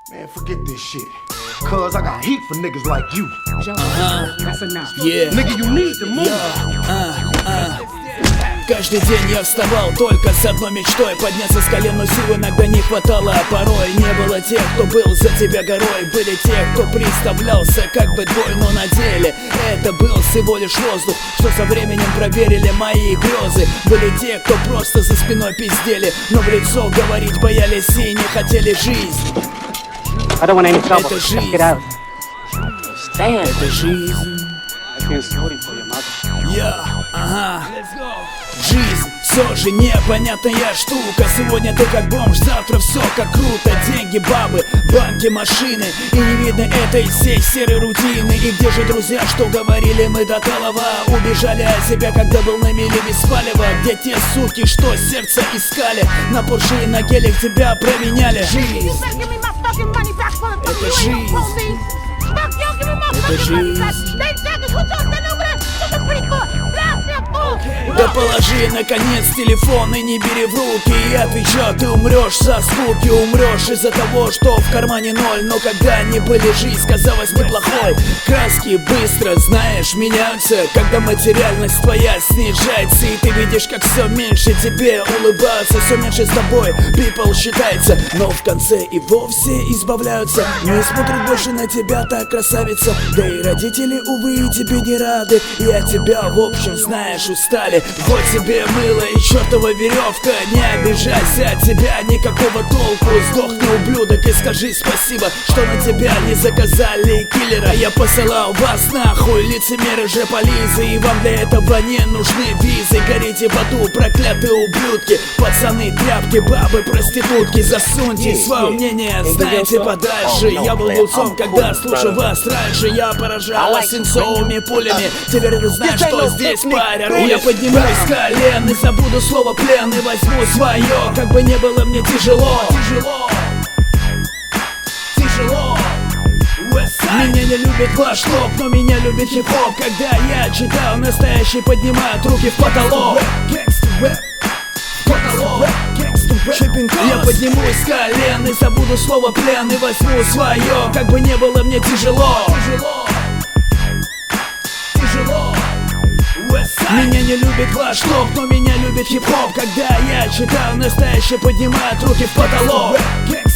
Man, forget this shit. Cause I got heat for niggas like you. That's enough. Yeah. Nigga, you need to move. Каждый день я вставал только с одной мечтой: подняться с колен, но сил иногда не хватало, а порой не было тех, кто был за тебя горой. Были те, кто представлялся как бы двой, но на деле это был всего лишь воздух, что со временем проверили мои грезы. Были те, кто просто за спиной пиздели, но в лицо говорить боялись и не хотели жизнь. Это жизнь. Это жизнь. Жизнь все же непонятная штука. Сегодня ты как бомж, завтра все как круто. Деньги, бабы, банки, машины, и не видно этой всей серой рутины. И где же друзья, что говорили мы до талого? Убежали от себя, когда был на мели без палева. Где те суки, что сердце искали? На Порше и на гелик тебя променяли. Жизнь. Это жизнь. Это жизнь. Да положи, наконец, телефон и не бери в руки. И отвечаю, ты умрешь со скуки. Умрешь из-за того, что в кармане ноль. Но когда они были, жизнь казалась неплохой. Краски быстро, знаешь, меняются, когда материальность твоя снижается. И ты видишь, как все меньше тебе улыбаются, все меньше с тобой people считается. Но в конце и вовсе избавляются. Не смотрят больше на тебя, так красавица. Да и родители, увы, тебе не рады. И от тебя, в общем, знаешь, устали. Вот тебе мыло и чертова веревка. Не обижайся, от тебя никакого толку. Сдохни, ублюдок, и скажи спасибо, что на тебя не заказали киллера. Я посылал вас нахуй, лицемеры же полизы. И вам для этого не нужны визы. Горите в аду, проклятые ублюдки. Пацаны, тряпки, бабы, проститутки. Засуньте свое мнение, знаете, подальше. Я был луцом, когда слушал вас раньше. Я поражал свинцовыми пулями. Теперь ты знаешь, что здесь паря. Я поднимусь с колен и забуду слово плен. И возьму свое, как бы не было мне тяжело. Меня не любит флэш-топ, но меня любит хип-хоп. Когда я читаю, настоящий поднимают руки в потолок. Я поднимусь с колен и забуду слово плен. И возьму свое, как бы не было мне тяжело. Меня не любит флэш-топ, но меня любит хип-хоп. Когда я читаю, настоящий поднимает руки в потолок.